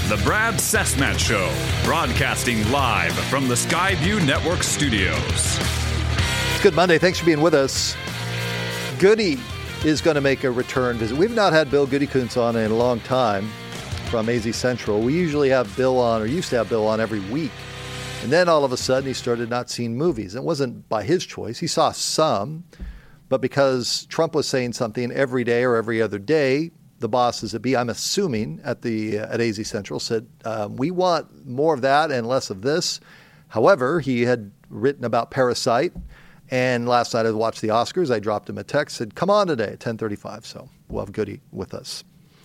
The Brad Cessmat Show, broadcasting live from the Skyview Network studios. It's Good Monday. Thanks for being with us. Goody is going to make a return visit. We've not had Bill Gutekunst on in a long time from AZ Central. We usually have Bill on, or used to have Bill on every week. And then all of a sudden he started not seeing movies. It wasn't by his choice. He saw some, but because Trump was saying something every day or every other day, the bosses at I'm assuming at AZ Central said, we want more of that and less of this. However, he had written about Parasite. And last night I watched the Oscars. I dropped him a text, said, come on today at 10:35. So we'll have Goody with us.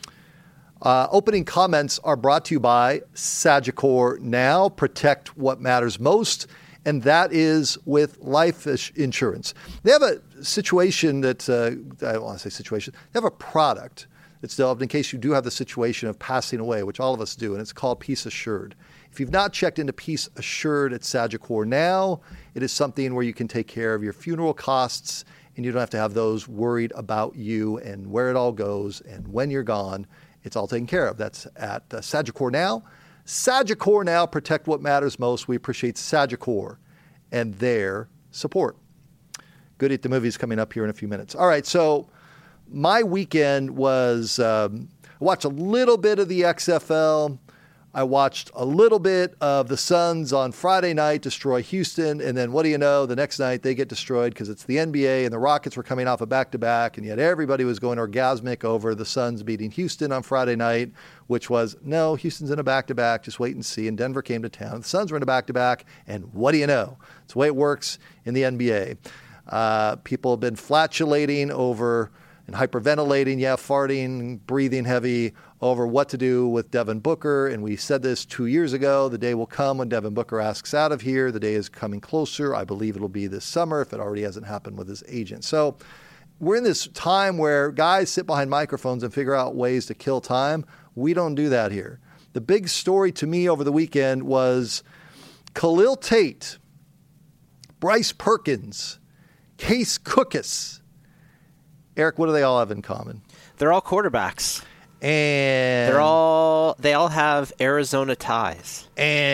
Opening comments are brought to you by Sagicor Now. Protect what matters most, and that is with life insurance. They have a situation that, I don't want to say situation, they have a product that's developed in case you do have the situation of passing away, which all of us do, and it's called Peace Assured. If you've not checked into Peace Assured at Sagicor Now, it is something where you can take care of your funeral costs and you don't have to have those worried about you and where it all goes and when you're gone. It's all taken care of. That's at Sagicor Now. Sagicor Now, protect what matters most. We appreciate Sagicor and their support. Goody at the Movies coming up here in a few minutes. All right, so my weekend was, I watched a little bit of the XFL. I watched a little bit of the Suns on Friday night destroy Houston, and then what do you know? The next night they get destroyed because it's the NBA, and the Rockets were coming off a back-to-back, and yet everybody was going orgasmic over the Suns beating Houston on Friday night, which was, no, Houston's in a back-to-back, just wait and see, and Denver came to town. The Suns were in a back-to-back, and what do you know? It's the way it works in the NBA. People have been flatulating over and hyperventilating, farting, breathing heavy over what to do with Devin Booker. And we said this 2 years ago. The day will come when Devin Booker asks out of here. The day is coming closer. I believe it'll be this summer if it already hasn't happened with his agent. So we're in this time where guys sit behind microphones and figure out ways to kill time. We don't do that here. The big story to me over the weekend was Khalil Tate, Bryce Perkins, Case Cookus. Eric, what do they all have in common? They're all quarterbacks. And they all have Arizona ties.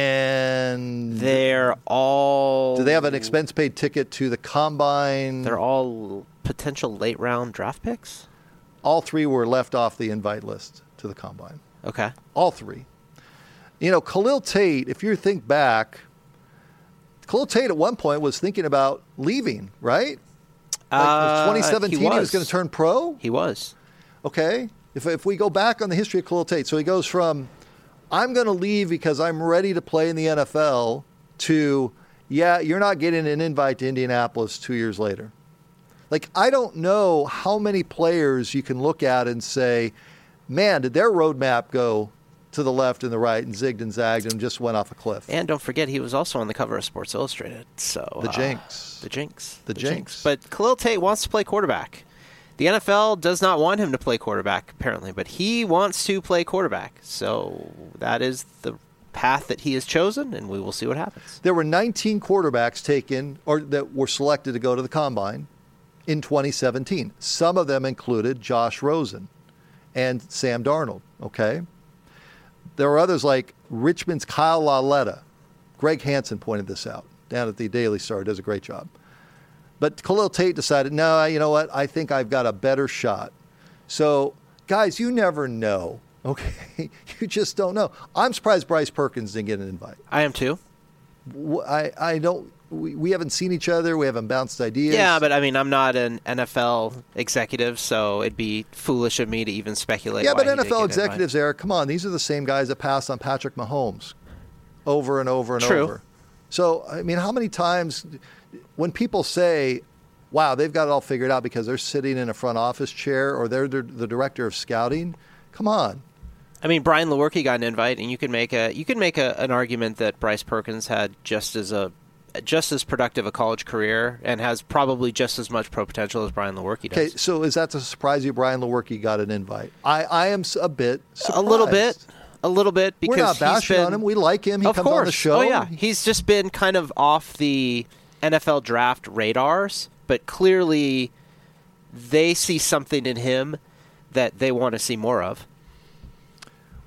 And they're all... Do they have an expense-paid ticket to the Combine? They're all potential late-round draft picks? All three were left off the invite list to the Combine. Okay. All three. You know, Khalil Tate, if you think back, Khalil Tate at one point was thinking about leaving, right? Like 2017, he was going to turn pro? He was. Okay. If we go back on the history of Khalil Tate, so he goes from, I'm going to leave because I'm ready to play in the NFL, to, you're not getting an invite to Indianapolis 2 years later. Like, I don't know how many players you can look at and say, man, did their roadmap go to the left and the right and zigged and zagged and just went off a cliff. And don't forget, he was also on the cover of Sports Illustrated. So The jinx. The jinx. But Khalil Tate wants to play quarterback. The NFL does not want him to play quarterback, apparently, but he wants to play quarterback. So that is the path that he has chosen, and we will see what happens. There were 19 quarterbacks taken or that were selected to go to the Combine in 2017. Some of them included Josh Rosen and Sam Darnold, okay? There were others like Richmond's Kyle Lauletta. Greg Hansen pointed this out down at the Daily Star. Does a great job. But Khalil Tate decided, no, you know what? I think I've got a better shot. So, guys, you never know, okay? You just don't know. I'm surprised Bryce Perkins didn't get an invite. I am too. I don't. We haven't seen each other. We haven't bounced ideas. Yeah, but I mean, I'm not an NFL executive, so it'd be foolish of me to even speculate. Yeah, but NFL executives, Eric, come on. These are the same guys that passed on Patrick Mahomes over and over and over. So, I mean, how many times when people say, wow, they've got it all figured out because they're sitting in a front office chair or they're the director of scouting, come on. I mean, Brian Lewerke got an invite, and you could make an argument that Bryce Perkins had just as productive a college career and has probably just as much pro potential as Brian Lewerke does. Okay, so is that to surprise you? Brian Lewerke got an invite. I am a bit surprised. A little bit, because we're not bashing on him. We like him. He comes on the show. Oh yeah, he's just been kind of off the NFL draft radars, but clearly they see something in him that they want to see more of.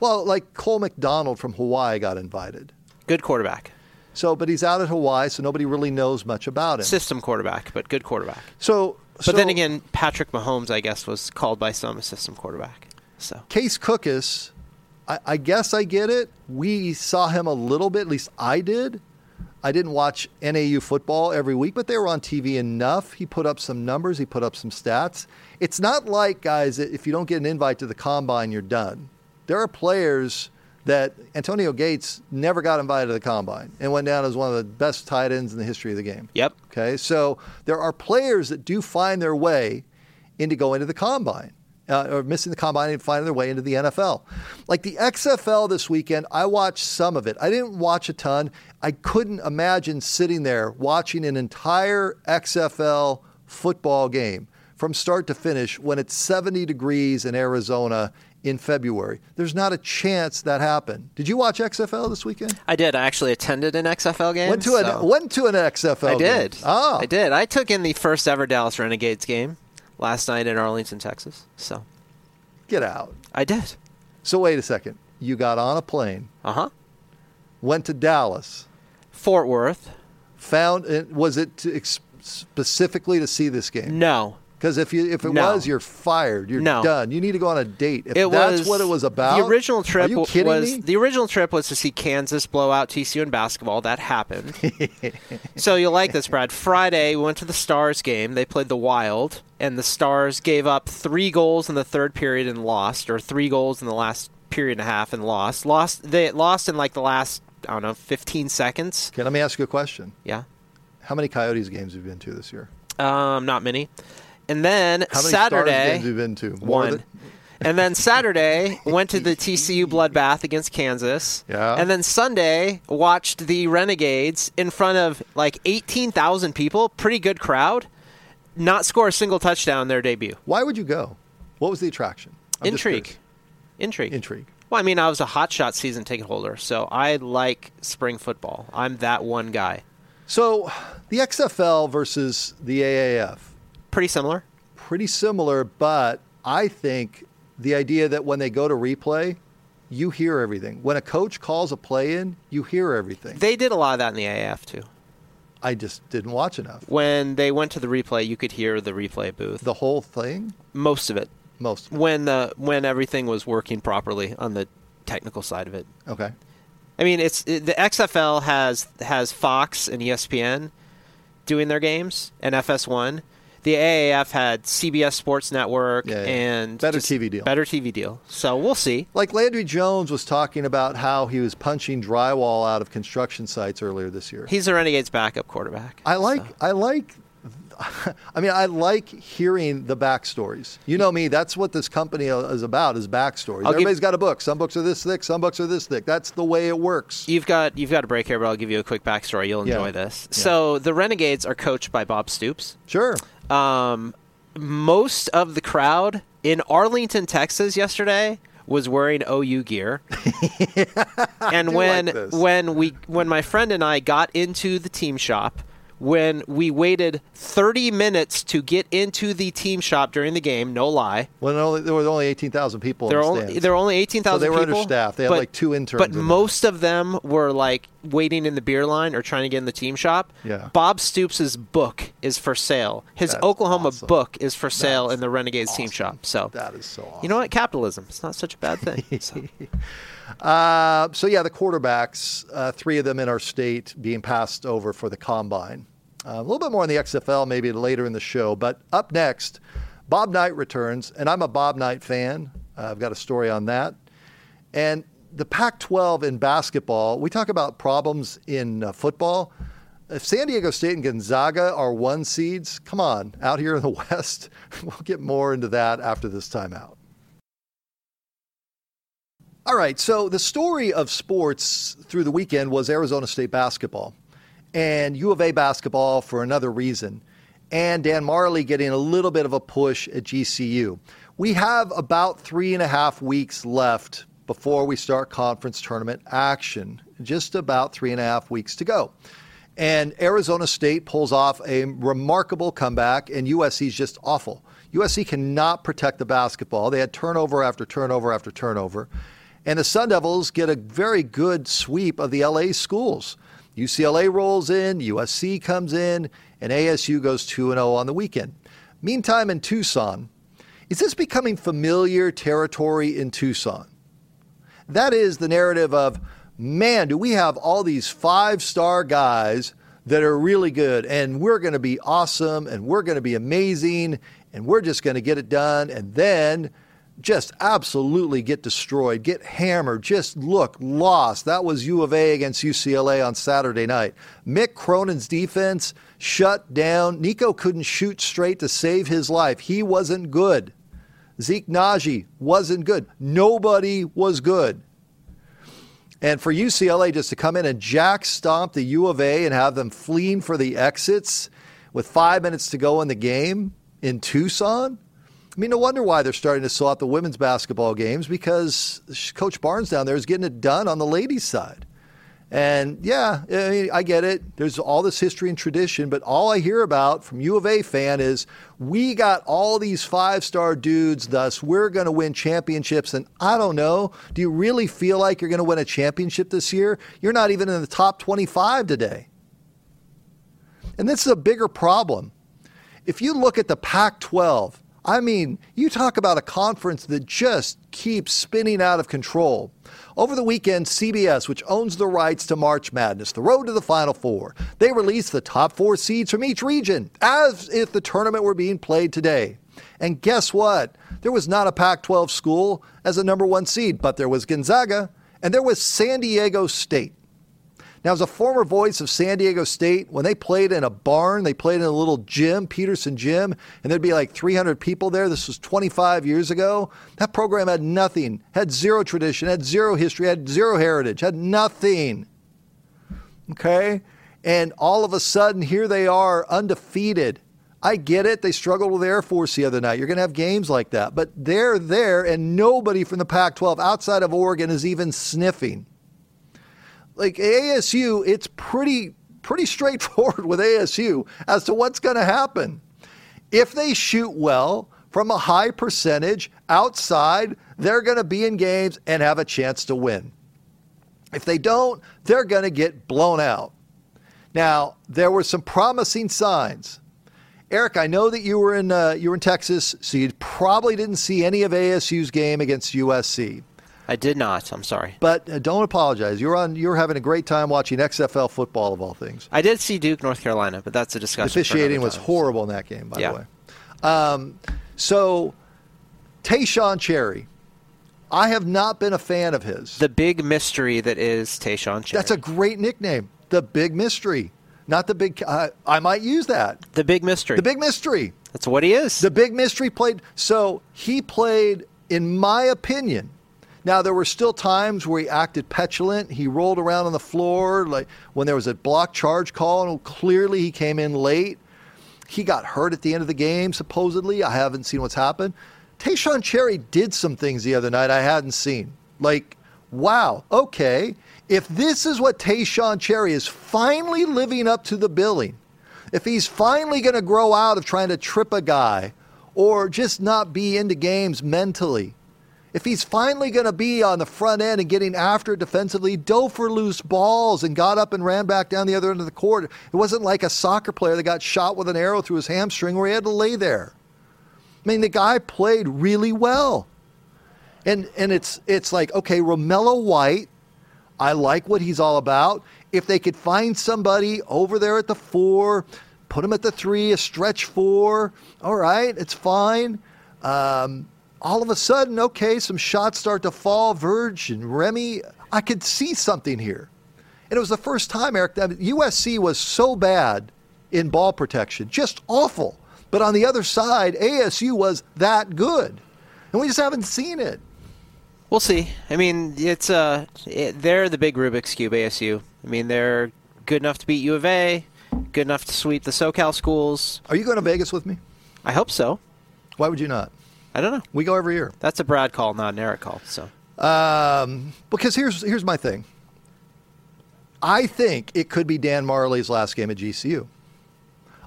Well, like Cole McDonald from Hawaii got invited. Good quarterback. So, but he's out at Hawaii, so nobody really knows much about him. System quarterback, but good quarterback. But then again, Patrick Mahomes, I guess, was called by some a system quarterback. So Case Cookus, I guess I get it. We saw him a little bit, at least I did. I didn't watch NAU football every week, but they were on TV enough. He put up some numbers. He put up some stats. It's not like, guys, that if you don't get an invite to the Combine, you're done. There are players that Antonio Gates never got invited to the Combine and went down as one of the best tight ends in the history of the game. Yep. Okay, so there are players that do find their way into going to the Combine. Or missing the Combine and finding their way into the NFL. Like the XFL this weekend, I watched some of it. I didn't watch a ton. I couldn't imagine sitting there watching an entire XFL football game from start to finish when it's 70 degrees in Arizona in February. There's not a chance that happened. Did you watch XFL this weekend? I did. I actually attended an XFL game. Went to an XFL game. I did. Oh. I did. I took in the first ever Dallas Renegades game last night in Arlington, Texas. So, get out. I did. So wait a second. You got on a plane. Went to Dallas. Fort Worth. Was it specifically to see this game? No. Because if it was, you're fired. You're done. You need to go on a date. If that's what it was about. The original trip are you kidding me? The original trip was to see Kansas blow out TCU in basketball. That happened. So you'll like this, Brad. Friday, we went to the Stars game. They played the Wild, and the Stars gave up 3 goals in the third period and lost, or 3 goals in the last period and a half and lost. They lost in like the last, 15 seconds. Okay, let me ask you a question. Yeah. How many Coyotes games have you been to this year? Not many. And then how many Saturday, Stars games have you been to? One. And then Saturday, went to the TCU bloodbath against Kansas. Yeah. And then Sunday, watched the Renegades in front of like 18,000 people. Pretty good crowd. Not score a single touchdown in their debut. Why would you go? What was the attraction? Intrigue. Well, I mean, I was a hotshot season ticket holder, so I like spring football. I'm that one guy. So the XFL versus the AAF. Pretty similar. Pretty similar, but I think the idea that when they go to replay, you hear everything. When a coach calls a play in, you hear everything. They did a lot of that in the AAF, too. I just didn't watch enough. When they went to the replay, you could hear the replay booth. The whole thing? Most of it. Most of it. When everything was working properly on the technical side of it. Okay. I mean, the XFL has Fox and ESPN doing their games and FS1. The AAF had CBS Sports Network and better TV deal. So we'll see. Like Landry Jones was talking about how he was punching drywall out of construction sites earlier this year. He's the Renegades' backup quarterback. I like hearing the backstories. You know me, that's what this company is about, is backstories. Everybody's got a book. Some books are this thick, some books are this thick. That's the way it works. You've got a break here, but I'll give you a quick backstory. You'll enjoy this. Yeah. So the Renegades are coached by Bob Stoops. Sure. Most of the crowd in Arlington, Texas yesterday was wearing OU gear. And when my friend and I got into the team shop, when we waited 30 minutes to get into the team shop during the game, no lie. Well, there were only 18,000 people in the stands. There were only 18,000 people. So they were understaffed. They had like 2 interns. But most of them were like waiting in the beer line or trying to get in the team shop. Yeah. Bob Stoops' book is for sale. His Oklahoma book is for sale in the Renegades team shop. So that is so awesome. You know what? Capitalism. It's not such a bad thing. So the quarterbacks, 3 of them in our state being passed over for the Combine. A little bit more on the XFL maybe later in the show. But up next, Bob Knight returns, and I'm a Bob Knight fan. I've got a story on that. And the Pac-12 in basketball, we talk about problems in football. If San Diego State and Gonzaga are 1 seeds, come on, out here in the West. We'll get more into that after this timeout. All right, so the story of sports through the weekend was Arizona State basketball. And U of A basketball for another reason. And Dan Marley getting a little bit of a push at GCU. We have about 3.5 weeks left before we start conference tournament action. Just about 3.5 weeks to go. And Arizona State pulls off a remarkable comeback, and USC is just awful. USC cannot protect the basketball. They had turnover after turnover after turnover. And the Sun Devils get a very good sweep of the LA schools. UCLA rolls in, USC comes in, and ASU goes 2-0 on the weekend. Meantime, in Tucson, is this becoming familiar territory in Tucson? That is the narrative of, man, do we have all these 5-star guys that are really good, and we're going to be awesome, and we're going to be amazing, and we're just going to get it done, and then just absolutely get destroyed, get hammered, just look lost. That was U of A against UCLA on Saturday night. Mick Cronin's defense shut down. Nico couldn't shoot straight to save his life. He wasn't good. Zeke Naji wasn't good. Nobody was good. And for UCLA just to come in and jack stomp the U of A and have them fleeing for the exits with 5 minutes to go in the game in Tucson, I mean, no wonder why they're starting to sell out the women's basketball games, because Coach Barnes down there is getting it done on the ladies' side. And yeah, I mean, I get it. There's all this history and tradition, but all I hear about from U of A fan is we got all these 5-star dudes, thus we're going to win championships. And I don't know, do you really feel like you're going to win a championship this year? You're not even in the top 25 today. And this is a bigger problem. If you look at the Pac-12, I mean, you talk about a conference that just keeps spinning out of control. Over the weekend, CBS, which owns the rights to March Madness, the road to the Final Four, they released the top 4 seeds from each region as if the tournament were being played today. And guess what? There was not a Pac-12 school as a number 1 seed, but there was Gonzaga and there was San Diego State. Now, as a former voice of San Diego State, when they played in a barn, they played in a little gym, Peterson Gym, and there'd be like 300 people there. This was 25 years ago. That program had nothing, had zero tradition, had zero history, had zero heritage, had nothing. Okay? And all of a sudden, here they are, undefeated. I get it. They struggled with Air Force the other night. You're going to have games like that. But they're there, and nobody from the Pac-12 outside of Oregon is even sniffing. Like ASU, it's pretty straightforward with ASU as to what's going to happen. If they shoot well from a high percentage outside, they're going to be in games and have a chance to win. If they don't, they're going to get blown out. Now, there were some promising signs. Eric, I know that you were in Texas, so you probably didn't see any of ASU's game against USC. I did not. I'm sorry. But don't apologize. You're having a great time watching XFL football, of all things. I did see Duke, North Carolina, but that's a discussion. The officiating was horrible in that game, by the way. So, Tayshaun Cherry. I have not been a fan of his. The big mystery that is Tayshaun Cherry. That's a great nickname. The big mystery. Not the big... I might use that. The big mystery. The big mystery. That's what he is. The big mystery played... So, he played, in my opinion... Now, there were still times where he acted petulant. He rolled around on the floor like when there was a block charge call, and clearly he came in late. He got hurt at the end of the game, supposedly. I haven't seen what's happened. Tayshaun Cherry did some things the other night I hadn't seen. Like, wow, okay. If this is what Tayshaun Cherry is finally living up to the billing, if he's finally going to grow out of trying to trip a guy or just not be into games mentally, if he's finally going to be on the front end and getting after it defensively, dove for loose balls and got up and ran back down the other end of the court. It wasn't like a soccer player that got shot with an arrow through his hamstring where he had to lay there. I mean, the guy played really well. And it's like, okay, Romello White, I like what he's all about. If they could find somebody over there at the 4, put him at the 3, a stretch 4, all right, it's fine. All of a sudden, okay, some shots start to fall. Verge and Remy, I could see something here. And it was the first time, Eric, that USC was so bad in ball protection, just awful. But on the other side, ASU was that good. And we just haven't seen it. We'll see. I mean, they're the big Rubik's Cube, ASU. I mean, they're good enough to beat U of A, good enough to sweep the SoCal schools. Are you going to Vegas with me? I hope so. Why would you not? I don't know. We go every year. That's a Brad call, not an Eric call. So, because here's my thing. I think it could be Dan Marley's last game at GCU.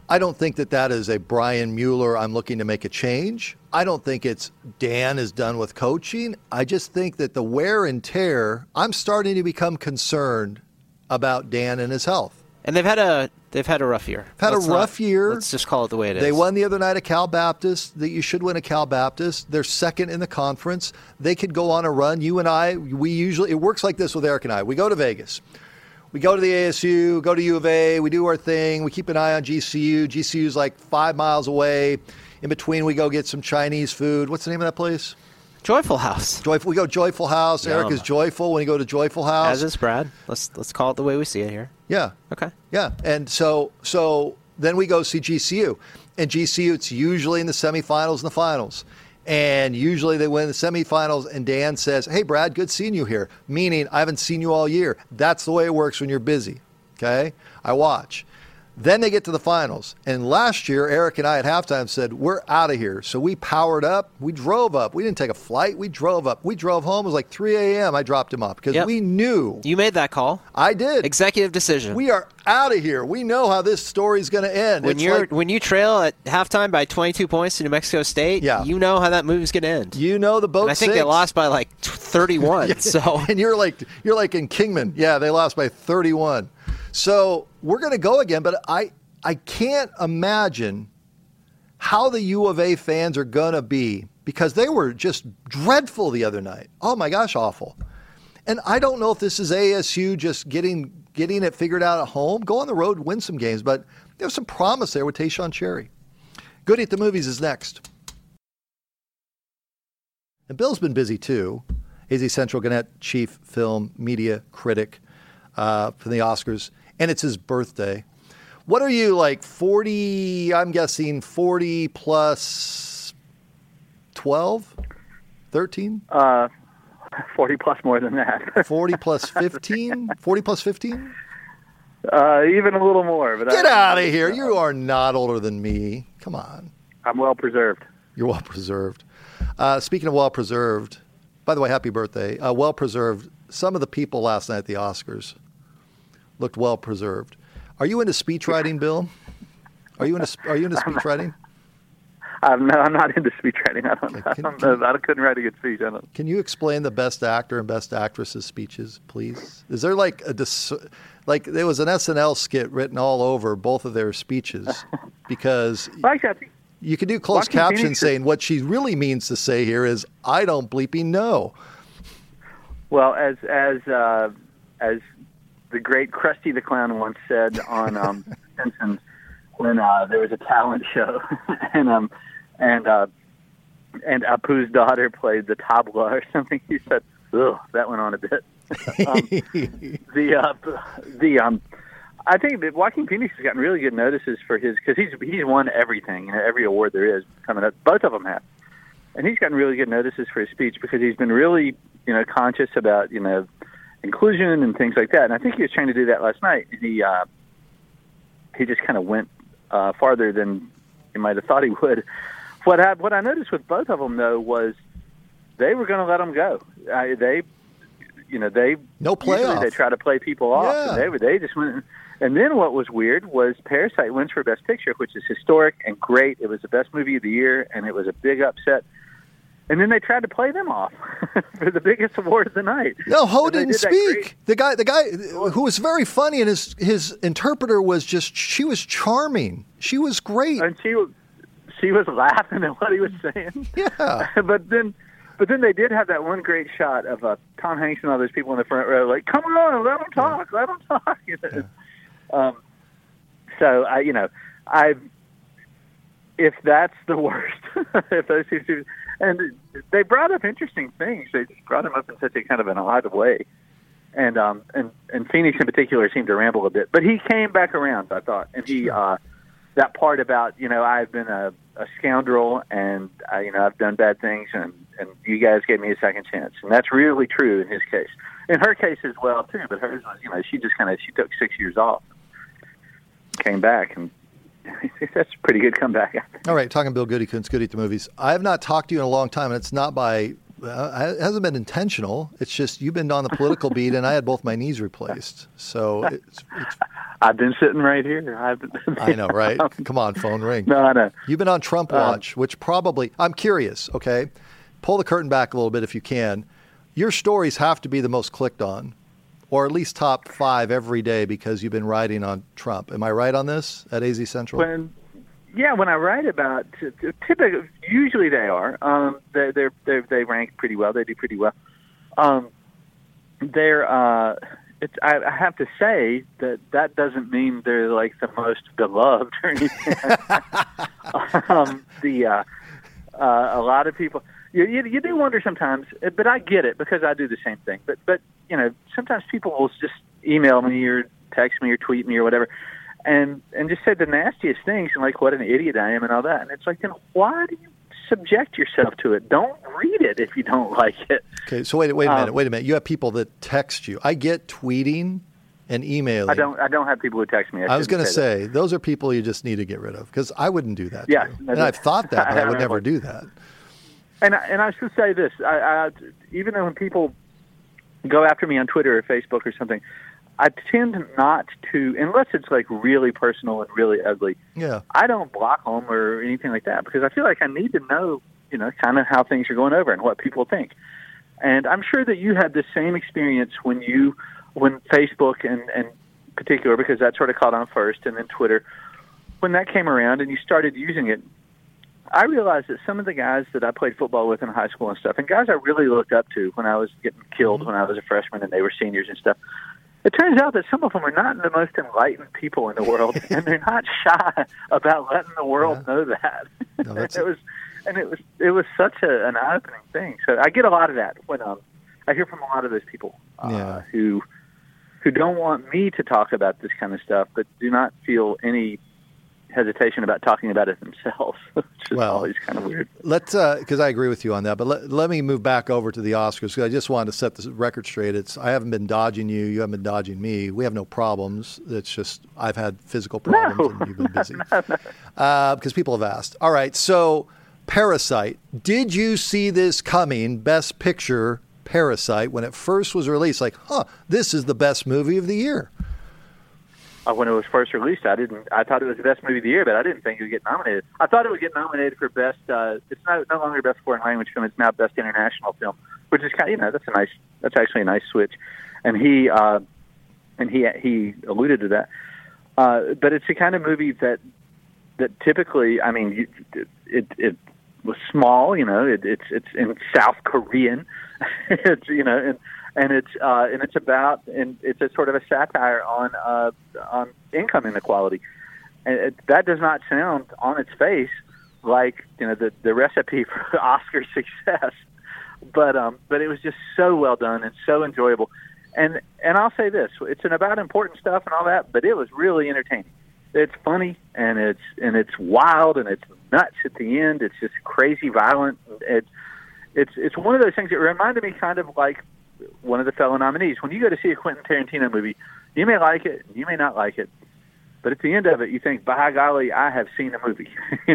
I don't think that is a Brian Mueller, I'm looking to make a change. I don't think it's Dan is done with coaching. I just think that the wear and tear, I'm starting to become concerned about Dan and his health. And they've had a rough year. Rough year. Let's just call it the way it is. They won the other night at Cal Baptist. That you should win at Cal Baptist. They're second in the conference. They could go on a run. You and I, it works like this with Eric and I. We go to Vegas. We go to the ASU, go to U of A, we do our thing. We keep an eye on GCU. GCU's like 5 miles away. In between, we go get some Chinese food. What's the name of that place? Joyful House. We go Joyful House. Yum. Eric is joyful when you go to Joyful House. As is Brad. Let's call it the way we see it here. Yeah. Okay. Yeah. And so then we go see GCU. And GCU, it's usually in the semifinals and the finals. And usually they win the semifinals, and Dan says, hey, Brad, good seeing you here, meaning I haven't seen you all year. That's the way it works when you're busy, okay? I watch. Then they get to the finals. And last year, Eric and I at halftime said, we're out of here. So we powered up. We drove up. We didn't take a flight. We drove up. We drove home. It was like 3 a.m. I dropped him off because we knew. You made that call. I did. Executive decision. We are out of here. We know how this story's going to end. When you trail at halftime by 22 points to New Mexico State, you know how that movie's going to end. You know the boat and I think sinks. they lost by like 31. So and you're like in Kingman. Yeah, they lost by 31. So we're going to go again, but I can't imagine how the U of A fans are going to be because they were just dreadful the other night. Oh, my gosh, awful. And I don't know if this is ASU just getting it figured out at home. Go on the road, win some games, but there's some promise there with Tayshaun Cherry. Goody at the Movies is next. And Bill's been busy, too. AZ Central Gannett, chief film media critic for the Oscars. And it's his birthday. What are you, like 40, I'm guessing 40 plus 12? 13? 40 plus more than that. 40 plus 15? 40 plus 15? Even a little more. But Get out of here. You are not older than me. Come on. I'm well preserved. You're well preserved. Speaking of well preserved, by the way, happy birthday. Well preserved. Some of the people last night at the Oscars looked well preserved. Are you into speech writing, Bill? Are you into speech writing? No, I'm not into speech writing. I couldn't write a good speech. Can you explain the best actor and best actress's speeches, please? Is there like there was an SNL skit written all over both of their speeches because you could do closed captions saying what she really means to say here is I don't bleeping know. Well, as the great Krusty the Clown once said on Simpsons when there was a talent show and Apu's daughter played the tabla or something. He said, "Ugh, that went on a bit." I think that Joaquin Phoenix has gotten really good notices for his because he's won everything, every award there is coming up. Both of them have, and he's gotten really good notices for his speech because he's been really conscious about inclusion and things like that. And I think he was trying to do that last night. He just kind of went farther than you might have thought he would. What I noticed with both of them though was they were going to let him go. They no playoff. They try to play people off. Yeah. And they just went. And then what was weird was Parasite wins for Best Picture, which is historic and great. It was the best movie of the year, and it was a big upset. And then they tried to play them off for the biggest award of the night. No, Ho didn't speak. The guy who was very funny, and his interpreter was she was charming. She was great. And she was laughing at what he was saying. Yeah. But then they did have that one great shot of Tom Hanks and all those people in the front row, like, come on, let them talk, let them talk. Yeah. So if that's the worst, if those two. And they brought up interesting things. They just brought him up in such a kind of an odd way. And Phoenix in particular seemed to ramble a bit. But he came back around, I thought. And he that part about, I've been a scoundrel and, I've done bad things and you guys gave me a second chance. And that's really true in his case. In her case as well, too. But hers was, she just she took 6 years off, came back, and that's a pretty good comeback. All right, talking Bill Goody Coons, Goody at the Movies. I have not talked to you in a long time, and it's not it hasn't been intentional. It's just you've been on the political beat, and I had both my knees replaced. So I've been sitting right here. I know, right? Come on, phone ring. No, I know. You've been on Trump Watch, which probably, I'm curious, okay? Pull the curtain back a little bit if you can. Your stories have to be the most clicked on, or at least top 5 every day because you've been writing on Trump. Am I right on this at AZ Central? When I write about, typically, usually they are. They rank pretty well. They do pretty well. I have to say that doesn't mean they're like the most beloved or anything. A lot of people, you do wonder sometimes, but I get it because I do the same thing. But sometimes people will just email me or text me or tweet me or whatever, and just say the nastiest things and like what an idiot I am and all that. And it's like, then why do you subject yourself to it? Don't read it if you don't like it. Okay, so wait a minute. You have people that text you. I get tweeting and emailing. I don't have people who text me. I was going to say those are people you just need to get rid of because I wouldn't do that. Yeah, and I've thought that, but I would never do that. And I should say this: I even though when people go after me on Twitter or Facebook or something, I tend not to, unless it's like really personal and really ugly. Yeah. I don't block them or anything like that because I feel like I need to know, kind of how things are going over and what people think. And I'm sure that you had the same experience when Facebook and particular, because that sort of caught on first, and then Twitter, when that came around and you started using it. I realized that some of the guys that I played football with in high school and stuff, and guys I really looked up to when I was getting killed when I was a freshman and they were seniors and stuff, it turns out that some of them are not the most enlightened people in the world, and they're not shy about letting the world know that. No, it was such an eye-opening thing. So I get a lot of that when I hear from a lot of those people who don't want me to talk about this kind of stuff, but do not feel any hesitation about talking about it themselves, which is always kind of weird. Let's, because I agree with you on that, but let me move back over to the Oscars because I just wanted to set the record straight. I haven't been dodging you. You haven't been dodging me. We have no problems. It's just I've had physical problems and you've been busy. Because people have asked. All right, so Parasite. Did you see this coming, Best Picture Parasite, when it first was released? Like, this is the best movie of the year. When it was first released, I thought it was the best movie of the year, but I didn't think it would get nominated. I thought it would get nominated for best. It's no longer best foreign language film. It's now best international film, which is kind of, that's actually a nice switch. And he alluded to that. But it's the kind of movie that typically, I mean, it was small. It's in South Korean. It's a sort of a satire on income inequality, and that does not sound on its face like the recipe for Oscar success, but it was just so well done and so enjoyable, and I'll say this: it's about important stuff and all that, but it was really entertaining. It's funny and it's wild and it's nuts at the end. It's just crazy violent. It's one of those things that reminded me kind of like one of the fellow nominees. When you go to see a Quentin Tarantino movie, you may like it, you may not like it, but at the end of it, you think, by golly, I have seen a movie.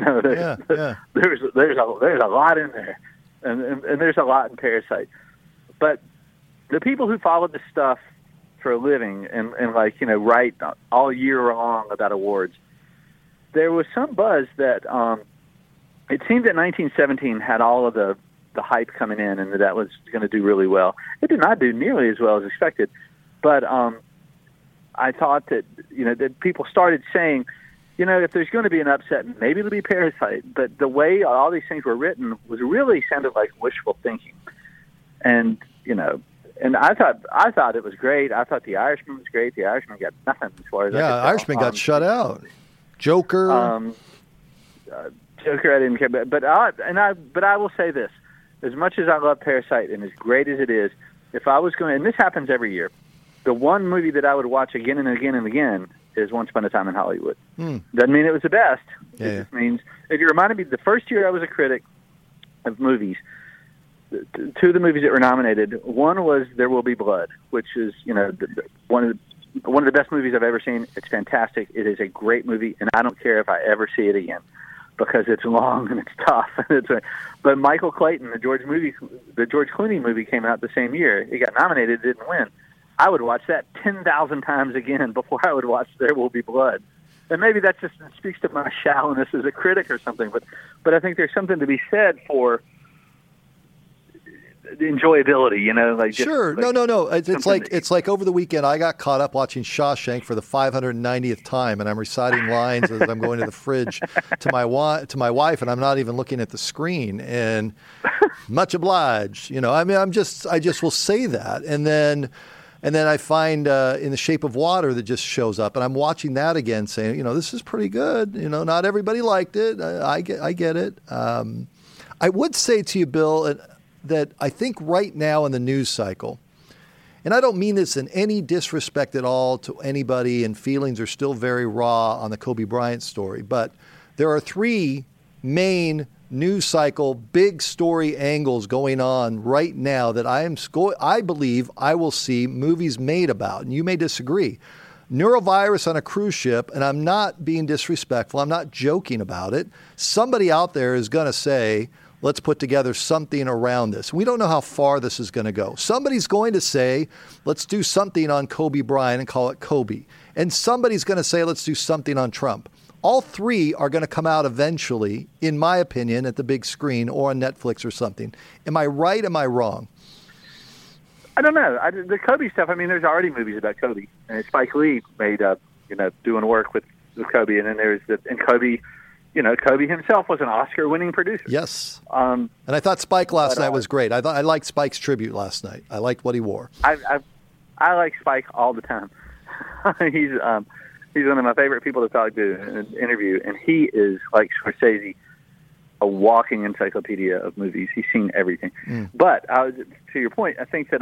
There's a lot in there, and there's a lot in Parasite. But the people who follow this stuff for a living and write all year long about awards, there was some buzz that it seemed that 1917 had all of the hype coming in and that was going to do really well. It did not do nearly as well as expected, but I thought that that people started saying, if there's going to be an upset, maybe it'll be Parasite. But the way all these things were written sounded like wishful thinking, and and I thought it was great. I thought The Irishman was great. The Irishman got nothing as far as I could tell. Irishman got shut out. Joker. Joker, I didn't care, but I will say this. As much as I love Parasite and as great as it is, if I was going, and this happens every year, the one movie that I would watch again and again and again is Once Upon a Time in Hollywood. Doesn't mean it was the best. Yeah. It just means, if you reminded me, the first year I was a critic of movies, two of the movies that were nominated, one was There Will Be Blood, which is one of the best movies I've ever seen. It's fantastic. It is a great movie, and I don't care if I ever see it again, because it's long and it's tough. But Michael Clayton, the George Clooney movie, came out the same year. It got nominated, didn't win. I would watch that 10,000 times again before I would watch There Will Be Blood. And maybe that just speaks to my shallowness as a critic or something, but I think there's something to be said for the enjoyability, like just, sure. Like, no. It's like over the weekend I got caught up watching Shawshank for the 590th time, and I'm reciting lines as I'm going to the fridge to my wife, and I'm not even looking at the screen. And much obliged, I just will say that, and then I find In the Shape of Water that just shows up, and I'm watching that again, saying, this is pretty good. Not everybody liked it. I get it. I would say to you, Bill, that I think right now in the news cycle, and I don't mean this in any disrespect at all to anybody, and feelings are still very raw on the Kobe Bryant story, but there are 3 main news cycle, big story angles going on right now that I believe I will see movies made about, and you may disagree. Neurovirus on a cruise ship, and I'm not being disrespectful, I'm not joking about it. Somebody out there is going to say, let's put together something around this. We don't know how far this is going to go. Somebody's going to say, let's do something on Kobe Bryant and call it Kobe. And somebody's going to say, let's do something on Trump. All 3 are going to come out eventually, in my opinion, at the big screen or on Netflix or something. Am I right? Am I wrong? I don't know. The Kobe stuff, there's already movies about Kobe. And Spike Lee made, doing work with Kobe. And then and Kobe... Kobe himself was an Oscar-winning producer. Yes. And I thought Spike last night was great. I liked Spike's tribute last night. I liked what he wore. I like Spike all the time. He's one of my favorite people to talk to in an interview, and he is, like Scorsese, a walking encyclopedia of movies. He's seen everything. But to your point, I think that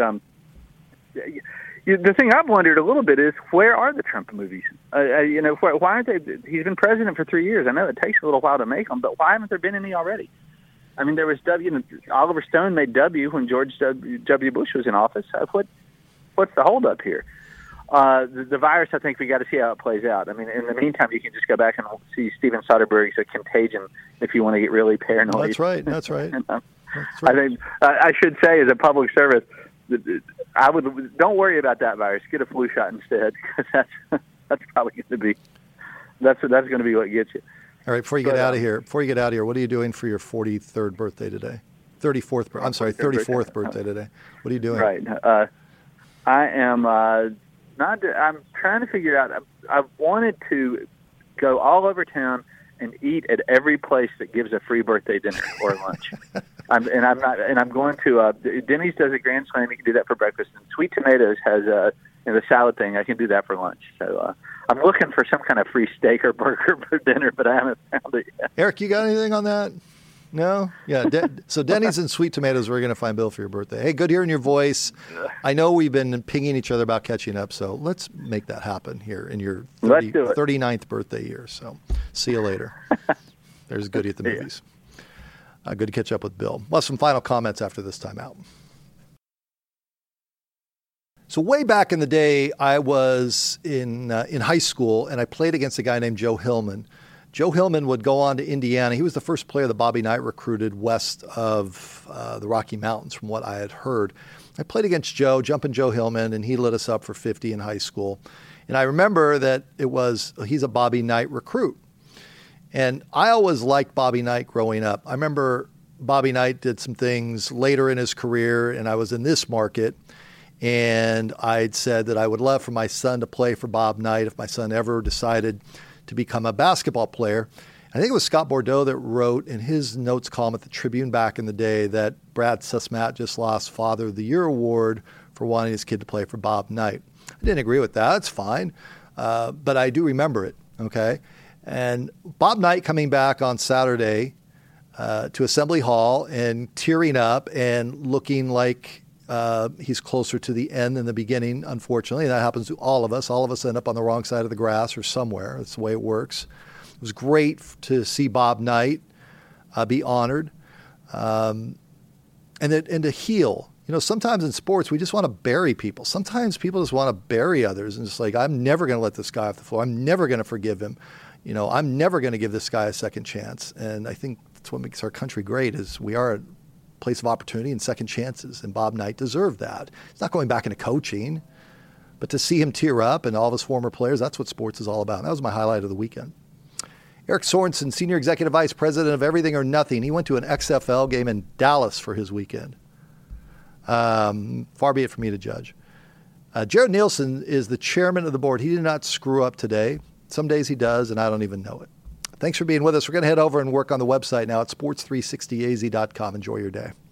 the thing I've wondered a little bit is, where are the Trump movies? Why aren't they? He's been president for 3 years. I know it takes a little while to make them, but why haven't there been any already? There was Oliver Stone made W when George W. Bush was in office. What's the holdup here? The virus, I think we got to see how it plays out. In the meantime, you can just go back and see Steven Soderbergh's A Contagion if you want to get really paranoid. That's right. That's right. I think I should say, as a public service, don't worry about that virus. Get a flu shot instead, because that's probably going to be that's going to be what gets you. All right, before you get out of here, what are you doing for your 43rd birthday today? 34th birthday today. What are you doing? Right. I am I'm trying to figure out. I wanted to go all over town and eat at every place that gives a free birthday dinner or lunch. I'm going to Denny's does a Grand Slam. You can do that for breakfast, and Sweet Tomatoes has the salad thing. I can do that for lunch. So I'm looking for some kind of free steak or burger for dinner, but I haven't found it yet. Eric, you got anything on that? No? Yeah. So Denny's and Sweet Tomatoes, we're going to find Bill for your birthday. Hey, good hearing your voice. I know we've been pinging each other about catching up, so let's make that happen here in your 39th birthday year. So see you later. There's Goody at the movies. Good to catch up with Bill. Well, some final comments after this timeout. So way back in the day, I was in high school, and I played against a guy named Joe Hillman. Joe Hillman would go on to Indiana. He was the first player that Bobby Knight recruited west of the Rocky Mountains, from what I had heard. I played against Joe, jumping Joe Hillman, and he lit us up for 50 in high school. And I remember that he's a Bobby Knight recruit. And I always liked Bobby Knight growing up. I remember Bobby Knight did some things later in his career, and I was in this market, and I'd said that I would love for my son to play for Bob Knight if my son ever decided to become a basketball player. I think it was Scott Bordeaux that wrote in his notes column at the Tribune back in the day that Brad Sussmat just lost Father of the Year award for wanting his kid to play for Bob Knight. I didn't agree with that. It's fine. But I do remember it, okay? And Bob Knight coming back on Saturday to Assembly Hall and tearing up and looking like he's closer to the end than the beginning, unfortunately. That happens to all of us. All of us end up on the wrong side of the grass or somewhere. That's the way it works. It was great to see Bob Knight be honored and to heal. You know, sometimes in sports, we just want to bury people. Sometimes people just want to bury others and just like, I'm never going to let this guy off the floor. I'm never going to forgive him. You know, I'm never going to give this guy a second chance. And I think that's what makes our country great is we are a place of opportunity and second chances. And Bob Knight deserved that. He's not going back into coaching. But to see him tear up and all of his former players, that's what sports is all about. That was my highlight of the weekend. Eric Sorensen, Senior Executive Vice President of Everything or Nothing. He went to an XFL game in Dallas for his weekend. Far be it for me to judge. Jared Nielsen is the chairman of the board. He did not screw up today. Some days he does, and I don't even know it. Thanks for being with us. We're going to head over and work on the website now at sports360az.com. Enjoy your day.